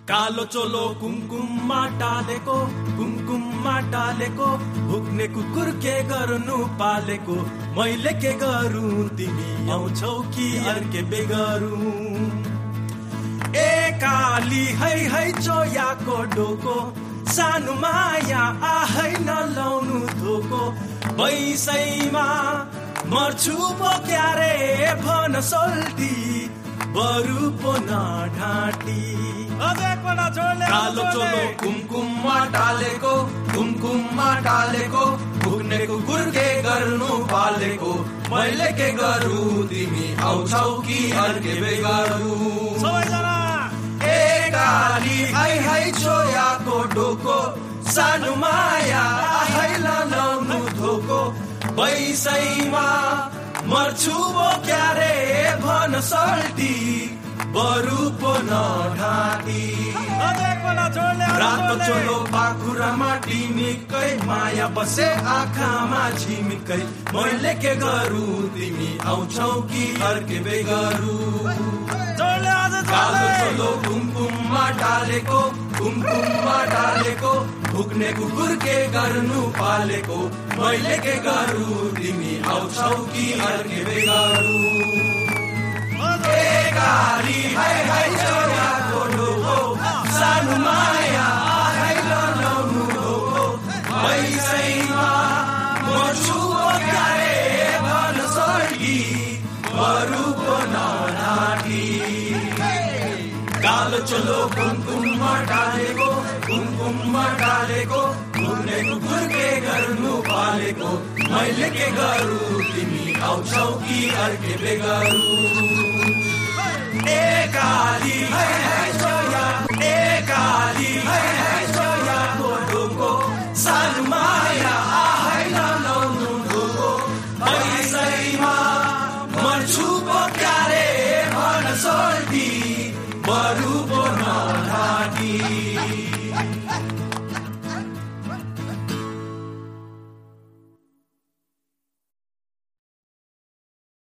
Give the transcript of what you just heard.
कालो चोलो कुमकुममा टालेको भुक्ने कुकुर के गर्नु पालेको मैले के गरूं तिमी आउँछौ कि अर्के बेगरूं ए काली है चोयाको डोको सानो माया आहै नलाउनु धोको बैसैमा मर्छु पो क्यारे भन सोल्टी बरु पो न ढाँटी कालो चोलो कुमकुममा टालेको भुक्ने कुकुर के गर्नु पालेको मैले के गरूं तिमी आउँछौ कि अर्के बेगरूं ए काली है चोयाको डोको सानो माया आहै नलाउनु धोको बैसैमा मर्छु पो क्यारे भन सल्टी बरु पो न ढाँटी रातो चोलो पाखुरामा टिमिकै माया बसे आँखामा झिमिकै मैले के गरूं तिमी आउँछौ कि अर्के बेगरूं कालो चोलो कुमकुममा टालेको भुक्ने कुकुर के गर्नु पालेको मैले के गरूं तिमी आउँछौ कि अर्के बेगरूं ए काली है चोयाको डोको सानो माया आहै नलाउनु धोको बैसैमा मर्छु पो क्यारे भन सल्टी बरु पो न ढाँटी कालो चोलो कुमकुममा टालेको भुक्ने कुकुर के गर्नु पालेको मैले के गरूं तिमी आउँछौ कि अर्के बेगरूं ए काली है